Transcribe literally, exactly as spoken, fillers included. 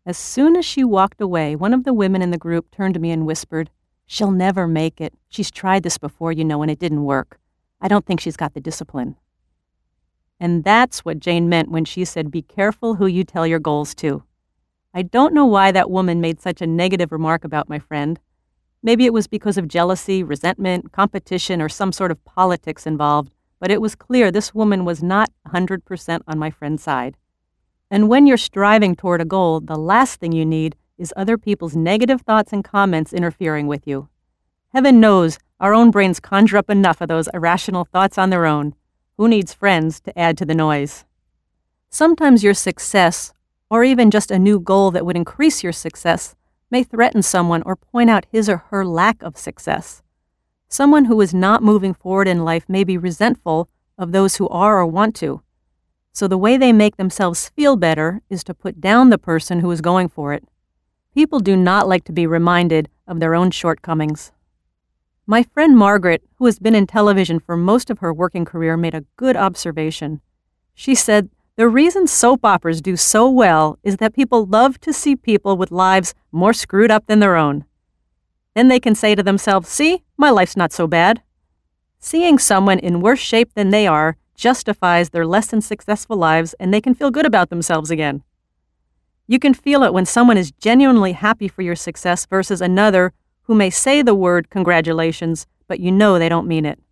As soon as she walked away, one of the women in the group turned to me and whispered, "She'll never make it. She's tried this before, you know, and it didn't work. I don't think she's got the discipline." And that's what Jane meant when she said, "Be careful who you tell your goals to." I don't know why that woman made such a negative remark about my friend. Maybe it was because of jealousy, resentment, competition, or some sort of politics involved, but it was clear this woman was not one hundred percent on my friend's side. And when you're striving toward a goal, the last thing you need is other people's negative thoughts and comments interfering with you. Heaven knows our own brains conjure up enough of those irrational thoughts on their own. Who needs friends to add to the noise? Sometimes your success, or even just a new goal that would increase your success, may threaten someone or point out his or her lack of success. Someone who is not moving forward in life may be resentful of those who are or want to. So the way they make themselves feel better is to put down the person who is going for it. People do not like to be reminded of their own shortcomings. My friend Margaret, who has been in television for most of her working career, made a good observation. She said, "The reason soap operas do so well is that people love to see people with lives more screwed up than their own. Then they can say to themselves, 'See, my life's not so bad.' Seeing someone in worse shape than they are justifies their less than successful lives, and they can feel good about themselves again. You can feel it when someone is genuinely happy for your success versus another who may say the word congratulations, but you know they don't mean it.